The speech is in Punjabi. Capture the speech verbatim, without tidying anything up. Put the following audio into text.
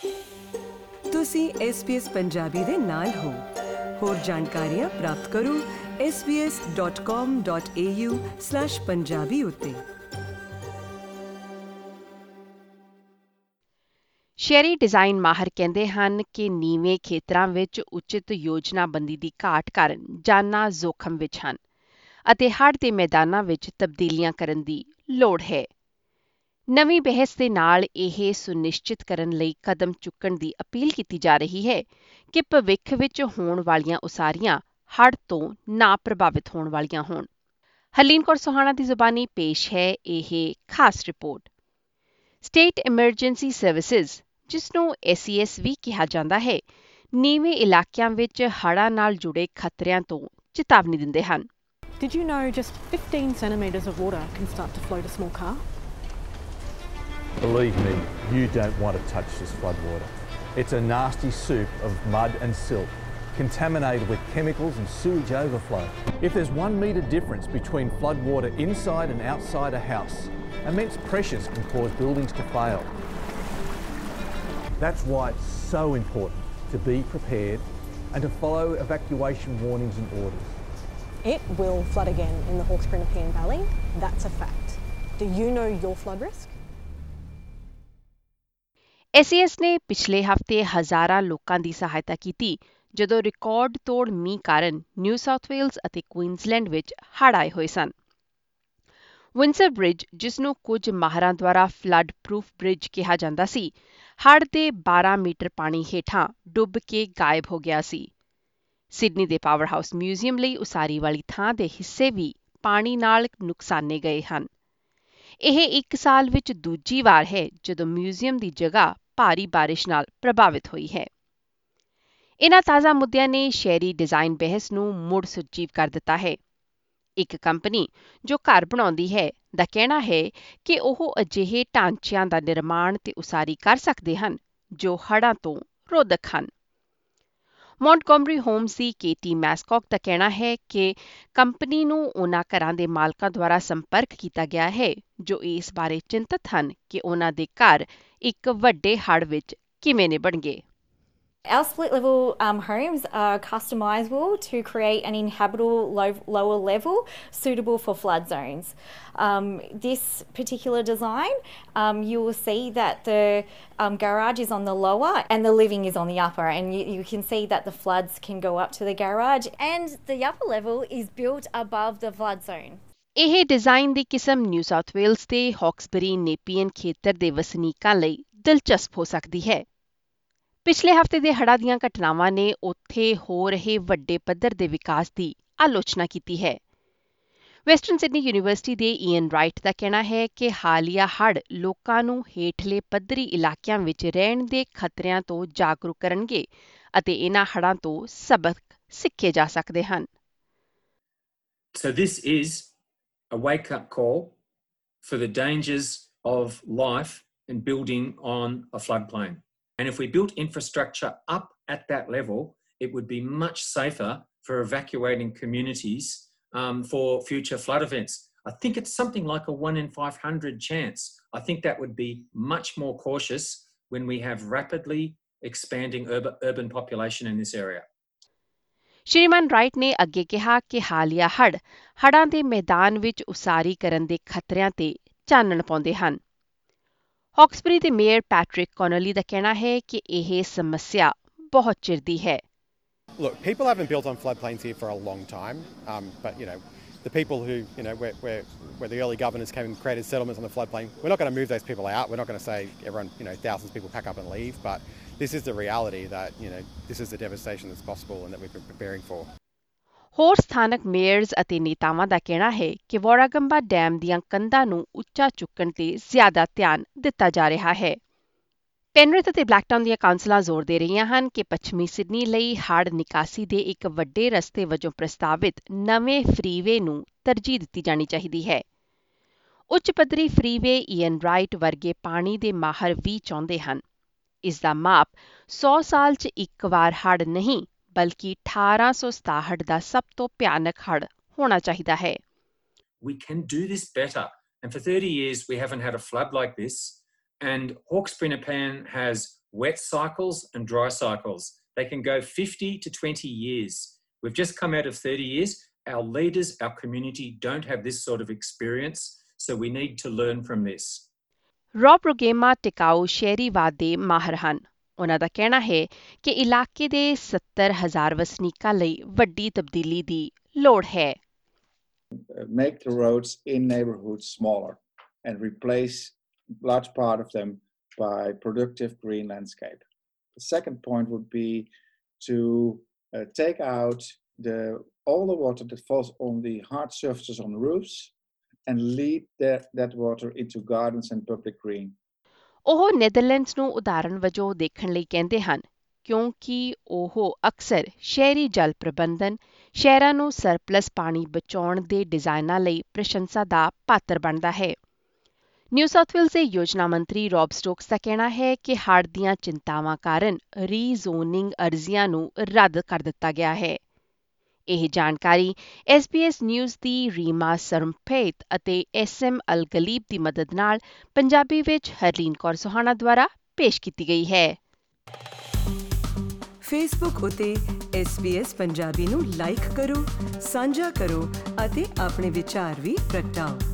ਤੁਸੀਂ ਐਸ ਬੀ ਐਸ ਪੰਜਾਬੀ ਦੇ ਨਾਲ ਹੋ। ਹੋਰ ਜਾਣਕਾਰੀਆਂ ਪ੍ਰਾਪਤ ਕਰੋ S B S dot com dot A U slash Punjabi ਉੱਤੇ। ਸ਼ਹਿਰੀ ਡਿਜ਼ਾਈਨ ਮਾਹਰ ਕਹਿੰਦੇ ਹਨ ਕਿ ਨੀਵੇਂ ਖੇਤਰਾਂ ਵਿੱਚ ਉਚਿਤ ਯੋਜਨਾਬੰਦੀ ਦੀ ਘਾਟ ਕਾਰਨ ਜਾਨਾਂ ਜ਼ੋਖਮ ਵਿੱਚ ਹਨ ਅਤੇ ਹੜ੍ਹ ਦੇ ਮੈਦਾਨਾਂ ਵਿੱਚ ਤਬਦੀਲੀਆਂ ਕਰਨ ਦੀ ਲੋੜ ਹੈ। ਨਵੀਂ ਬਹਿਸ ਦੇ ਨਾਲ ਇਹ ਸੁਨਿਸ਼ਚਿਤ ਕਰਨ ਲਈ ਕਦਮ ਚੁੱਕਣ ਦੀ ਅਪੀਲ ਕੀਤੀ ਜਾ ਰਹੀ ਹੈ ਕਿ ਭਵਿੱਖ ਵਿੱਚ ਹੋਣ ਵਾਲੀਆਂ ਉਸਾਰੀਆਂ ਹੜ੍ਹ ਤੋਂ ਨਾ ਪ੍ਰਭਾਵਿਤ ਹੋਣ ਵਾਲੀਆਂ ਹੋਣ। ਹਰਲੀਨ ਕੌਰ ਸੋਹਾਣਾ ਦੀ ਜ਼ੁਬਾਨੀ ਪੇਸ਼ ਹੈ ਇਹ ਖਾਸ ਰਿਪੋਰਟ। ਸਟੇਟ ਐਮਰਜੈਂਸੀ ਸਰਵਿਸਿਜ਼, ਜਿਸ ਨੂੰ ਐਸ ਈ ਐਸ ਵੀ ਕਿਹਾ ਜਾਂਦਾ ਹੈ, ਨੀਵੇਂ ਇਲਾਕਿਆਂ ਵਿੱਚ ਹੜ੍ਹਾਂ ਨਾਲ ਜੁੜੇ ਖਤਰਿਆਂ ਤੋਂ ਚੇਤਾਵਨੀ ਦਿੰਦੇ ਹਨ। Did you know just fifteen centimetres of water can start to float a small car? Believe me, you don't want to touch this floodwater. It's a nasty soup of mud and silt, contaminated with chemicals and sewage overflow. If there's one metre difference between floodwater inside and outside a house, immense pressures can cause buildings to fail. That's why it's so important to be prepared and to follow evacuation warnings and orders. It will flood again in the Hawkesbury Nepean Valley. That's a fact. Do you know your flood risk? S E S ਨੇ ਪਿਛਲੇ ਹਫ਼ਤੇ ਹਜ਼ਾਰਾਂ ਲੋਕਾਂ ਦੀ ਸਹਾਇਤਾ ਕੀਤੀ ਜਦੋਂ ਰਿਕਾਰਡ ਤੋੜ ਮੀਂਹ ਕਾਰਨ ਨਿਊ ਸਾਊਥ ਵੇਲਜ਼ ਅਤੇ ਕੁਈਨਜ਼ਲੈਂਡ ਵਿੱਚ ਹੜ੍ਹ ਆਏ ਹੋਏ ਸਨ। ਵਿੰਡਸਰ ਬ੍ਰਿਜ, ਜਿਸ ਨੂੰ ਕੁਝ ਮਾਹਰਾਂ ਦੁਆਰਾ ਫਲੱਡ ਪ੍ਰੂਫ ਬ੍ਰਿਜ ਕਿਹਾ ਜਾਂਦਾ ਸੀ, ਹੜ੍ਹ ਦੇ ਬਾਰਾਂ ਮੀਟਰ ਪਾਣੀ ਹੇਠਾਂ ਡੁੱਬ ਕੇ ਗਾਇਬ ਹੋ ਗਿਆ ਸੀ। ਸਿਡਨੀ ਦੇ ਪਾਵਰ ਹਾਊਸ ਮਿਊਜ਼ੀਅਮ ਲਈ ਉਸਾਰੀ ਵਾਲੀ ਥਾਂ ਦੇ ਹਿੱਸੇ ਵੀ ਪਾਣੀ ਨਾਲ ਨੁਕਸਾਨੇ ਗਏ ਹਨ। ਇਹ ਇੱਕ ਸਾਲ ਵਿੱਚ ਦੂਜੀ ਵਾਰ ਹੈ ਜਦੋਂ ਮਿਊਜ਼ੀਅਮ ਦੀ ਜਗ੍ਹਾ ਭਾਰੀ ਬਾਰਿਸ਼ ਨਾਲ ਪ੍ਰਭਾਵਿਤ ਹੋਈ ਹੈ। ਇਨ੍ਹਾਂ ਤਾਜ਼ਾ ਮੁੱਦਿਆਂ ਨੇ ਸ਼ਹਿਰੀ ਡਿਜ਼ਾਈਨ ਬਹਿਸ ਨੂੰ ਮੁੜ ਸੁਰਜੀਵ ਕਰ ਦਿੱਤਾ ਹੈ। ਇੱਕ ਕੰਪਨੀ ਜੋ ਘਰ ਬਣਾਉਂਦੀ ਹੈ ਦਾ ਕਹਿਣਾ ਹੈ ਕਿ ਉਹ ਅਜਿਹੇ ਢਾਂਚਿਆਂ ਦਾ ਨਿਰਮਾਣ ਤੇ ਉਸਾਰੀ ਕਰ ਸਕਦੇ ਹਨ ਜੋ ਹੜ੍ਹਾਂ ਤੋਂ ਰੋਧਕ ਹਨ। ਮੌਂਟਗੋਮਰੀ ਹੋਮਜ਼ ਦੀ ਕੇਟੀ ਮੈਸਕੌਕ ਦਾ ਕਹਿਣਾ ਹੈ ਕਿ ਕੰਪਨੀ ਨੂੰ ਉਨ੍ਹਾਂ ਘਰਾਂ ਦੇ ਮਾਲਕਾਂ ਦੁਆਰਾ ਸੰਪਰਕ ਕੀਤਾ ਗਿਆ ਹੈ ਜੋ ਇਸ ਬਾਰੇ ਚਿੰਤਤ ਹਨ ਕਿ ਉਨ੍ਹਾਂ ਦੇ ਘਰ ਇੱਕ ਵੱਡੇ ਹੜ੍ਹ ਵਿੱਚ ਕਿਵੇਂ ਨਿਭਣਗੇ। Our split level um, homes are customisable to create an inhabitable low, lower level suitable for flood zones. Um, this particular design, um, you will see that the um, garage is on the lower and the living is on the upper, and you, you can see that the floods can go up to the garage, and the upper level is built above the flood zone. ਇਹ ਡਿਜ਼ਾਈਨ ਦੀ ਕਿਸਮ ਨਿਊ ਸਾਊਥ ਵੇਲਜ਼ ਦੇ ਹੌਕਸਬਰੀ ਨੇਪੀਅਨ ਖੇਤਰ ਦੇ ਵਸਨੀਕਾਂ ਲਈ ਦਿਲਚਸਪ ਹੋ ਸਕਦੀ ਹੈ। ਪਿਛਲੇ ਹਫ਼ਤੇ ਦੇ ਹੜ੍ਹਾਂ ਦੀਆਂ ਘਟਨਾਵਾਂ ਨੇ ਉੱਥੇ ਹੋ ਰਹੇ ਵੱਡੇ ਪੱਧਰ ਦੇ ਵਿਕਾਸ ਦੀ ਆਲੋਚਨਾ ਕੀਤੀ ਹੈ। ਵੈਸਟਰਨ ਸਿਡਨੀ ਯੂਨੀਵਰਸਿਟੀ ਦੇ ਈਅਨ ਰਾਈਟ ਦਾ ਕਹਿਣਾ ਹੈ ਕਿ ਹਾਲੀਆ ਹੜ੍ਹ ਲੋਕਾਂ ਨੂੰ ਹੇਠਲੇ ਪੱਧਰੀ ਇਲਾਕਿਆਂ ਵਿੱਚ ਰਹਿਣ ਦੇ ਖਤਰਿਆਂ ਤੋਂ ਜਾਗਰੂਕ ਕਰਨਗੇ ਅਤੇ ਇਨ੍ਹਾਂ ਹੜ੍ਹਾਂ ਤੋਂ ਸਬਕ ਸਿੱਖੇ ਜਾ ਸਕਦੇ ਹਨ। So this is a wake-up call for the dangers of life and building on a floodplain. And if we built infrastructure up at that level, it would be much safer for evacuating communities um, for future flood events. I think it's something like a one in five hundred chance. I think that would be much more cautious when we have rapidly expanding urban, urban population in this area. ਸ਼੍ਰੀਮਾਨ ਰਾਈਟ ਨੇ ਅੱਗੇ ਕਿਹਾ ਕਿ ਹਾਲੀਆ ਹੜ੍ਹ ਹੜ੍ਹਾਂ ਦੇ ਮੈਦਾਨ ਵਿੱਚ ਉਸਾਰੀ ਕਰਨ ਦੇ ਖਤਰਿਆਂ ਤੇ ਚਾਨਣ ਪਾਉਂਦੇ ਹਨ। ਹੌਕਸਬਰੀ ਦੇ ਮੇਅਰ ਪੈਟਰਿਕ ਕੌਨਲੀ ਦਾ ਕਹਿਣਾ ਹੈ ਕਿ ਇਹ ਸਮੱਸਿਆ ਬਹੁਤ ਚਿਰ ਦੀ ਹੈ। Look, people haven't built on floodplains here for a long time, um, but you know, the people who, you know, where, where, where the early governors came and created settlements on the floodplain, we're not going to move those people out. We're not going to say everyone, you know, thousands of people pack up and leave, but this is the reality that, you know, this is the devastation that's possible and that we've been preparing for. ਹੋਰ ਸਥਾਨਕ ਮੇਅਰਜ਼ ਅਤੇ ਨੇਤਾਵਾਂ ਦਾ ਕਹਿਣਾ ਹੈ ਕਿ ਵੋਰਾਗੰਬਾ ਡੈਮ ਦੀਆਂ ਕੰਧਾਂ ਨੂੰ ਉੱਚਾ ਚੁੱਕਣ ਤੇ ਜ਼ਿਆਦਾ ਧਿਆਨ ਦਿੱਤਾ ਜਾ ਰਿਹਾ ਹੈ। ਪੈਨਰਿਥ ਅਤੇ ਬਲੈਕਟਾਊਨ ਦੀਆਂ ਕਾਉਂਸਲਾਂ ਜ਼ੋਰ ਦੇ ਰਹੀਆਂ ਹਨ ਕਿ ਪੱਛਮੀ ਸਿਡਨੀ ਲਈ ਹੜ੍ਹ ਨਿਕਾਸੀ ਦੇ ਇੱਕ ਵੱਡੇ ਰਸਤੇ ਵਜੋਂ ਪ੍ਰਸਤਾਵਿਤ ਨਵੇਂ ਫ੍ਰੀਵੇ ਨੂੰ ਤਰਜੀਹ ਦਿੱਤੀ ਜਾਣੀ ਚਾਹੀਦੀ ਹੈ। ਉੱਚ ਪੱਧਰੀ ਫ੍ਰੀਵੇ ਈਅਨ ਰਾਈਟ ਵਰਗੇ ਪਾਣੀ ਦੇ ਮਾਹਰ ਵੀ ਚਾਹੁੰਦੇ ਹਨ। ਇਸ ਦਾ ਮਾਪ ਸੌ ਸਾਲ 'ਚ ਇੱਕ ਵਾਰ ਹੜ੍ਹ ਨਹੀਂ ਬਲਕਿ ਅਠਾਰਾਂ ਸੌ ਸਤਾਹਠ ਦਾ ਸਭ ਤੋਂ ਭਿਆਨਕ ਹੜ੍ਹ ਹੋਣਾ ਚਾਹੀਦਾ ਹੈ। We can do this better. And for thirty years, we haven't had a flood like this. And Hawkesbury Nepean has wet cycles and dry cycles. They can go fifty to twenty years. We've just come out of thirty years. Our leaders, our community don't have this sort of experience, so we need to learn from this. ਰੌਬ ਰੋਗੇਮਾ ਟਿਕਾਊ ਸ਼ਹਿਰੀਵਾਦ ਦੇ ਮਾਹਰ ਹਨ। ਉਨ੍ਹਾਂ ਦਾ ਕਹਿਣਾ ਹੈ ਕਿ ਇਲਾਕੇ ਦੇ ਸੱਤਰ ਹਜ਼ਾਰ ਵਸਨੀਕਾਂ ਲਈ ਵੱਡੀ ਤਬਦੀਲੀ ਦੀ ਲੋੜ ਹੈ। Make the roads in neighborhoods smaller and replace large part of them by productive green landscape. The second point would be to uh, take out the all the water that falls on the hard surfaces on the roofs and lead that, that water into gardens and public green. ਉਹ ਨੈਦਰਲੈਂਡਸ ਨੂੰ ਉਦਾਹਰਣ ਵਜੋਂ ਦੇਖਣ ਲਈ ਕਹਿੰਦੇ ਹਨ ਕਿਉਂਕਿ ਉਹ ਅਕਸਰ ਸ਼ਹਿਰੀ ਜਲ ਪ੍ਰਬੰਧਨ, ਸ਼ਹਿਰਾਂ ਨੂੰ ਸਰਪਲਸ ਪਾਣੀ ਬਚਾਉਣ ਦੇ ਡਿਜ਼ਾਈਨਾਂ ਲਈ ਪ੍ਰਸ਼ੰਸਾ ਦਾ ਪਾਤਰ ਬਣਦਾ ਹੈ। ਨਿਊ ਸਾਊਥ ਵੇਲਜ਼ ਦੇ ਯੋਜਨਾ ਮੰਤਰੀ ਰੌਬ ਸਟੋਕਸ ਦਾ ਕਹਿਣਾ ਹੈ ਕਿ ਹੜ੍ਹ ਦੀਆਂ ਚਿੰਤਾਵਾਂ ਕਾਰਨ ਰੀਜ਼ੋਨਿੰਗ ਅਰਜ਼ੀਆਂ ਨੂੰ ਰੱਦ ਕਰ ਦਿੱਤਾ ਗਿਆ ਹੈ। ਇਹ ਜਾਣਕਾਰੀ ਐਸ ਬੀ ਐਸ ਨਿਊਜ਼ ਦੀ ਰੀਮਾ ਸਰਮਪੇਤ ਅਤੇ ਐਸ ਐਮ ਅਲ ਗਲੀਬ ਦੀ ਮਦਦ ਨਾਲ ਪੰਜਾਬੀ ਵਿੱਚ ਹਰਲੀਨ ਕੌਰ ਸੁਹਾਣਾ ਦੁਆਰਾ ਪੇਸ਼ ਕੀਤੀ ਗਈ ਹੈ। ਫੇਸਬੁੱਕ ਉਤੇ ਐਸ ਬੀ ਐਸ ਪੰਜਾਬੀ ਨੂੰ ਲਾਈਕ ਕਰੋ, ਸਾਂਝਾ ਕਰੋ ਅਤੇ ਆਪਣੇ ਵਿਚਾਰ ਵੀ ਪ੍ਰਗਟਾਓ।